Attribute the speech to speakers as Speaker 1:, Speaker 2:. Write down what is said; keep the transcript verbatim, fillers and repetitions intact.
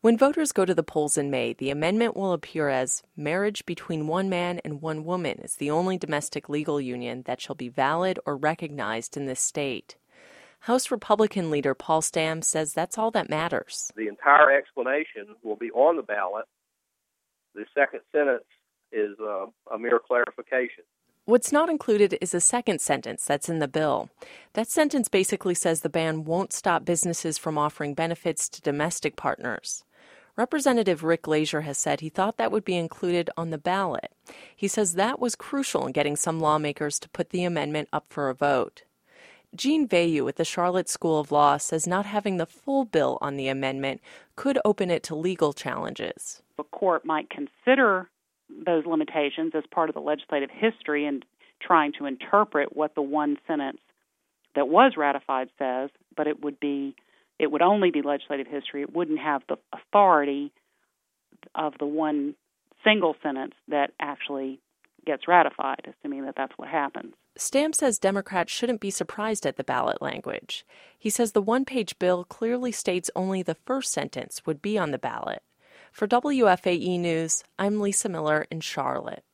Speaker 1: When voters go to the polls in May, the amendment will appear as marriage between one man and one woman is the only domestic legal union that shall be valid or recognized in this state. House Republican leader Paul Stam says that's all that matters.
Speaker 2: The entire explanation will be on the ballot. The second sentence is uh, a mere clarification.
Speaker 1: What's not included is a second sentence that's in the bill. That sentence basically says the ban won't stop businesses from offering benefits to domestic partners. Representative Rick Glazier has said he thought that would be included on the ballot. He says that was crucial in getting some lawmakers to put the amendment up for a vote. Jean Veilleux at the Charlotte School of Law says not having the full bill on the amendment could open it to legal challenges.
Speaker 3: The court might consider those limitations as part of the legislative history and trying to interpret what the one sentence that was ratified says, but it would be it would only be legislative history. It wouldn't have the authority of the one single sentence that actually gets ratified, assuming that that's what happens.
Speaker 1: Stam says Democrats shouldn't be surprised at the ballot language. He says the one-page bill clearly states only the first sentence would be on the ballot. For W F A E News, I'm Lisa Miller in Charlotte.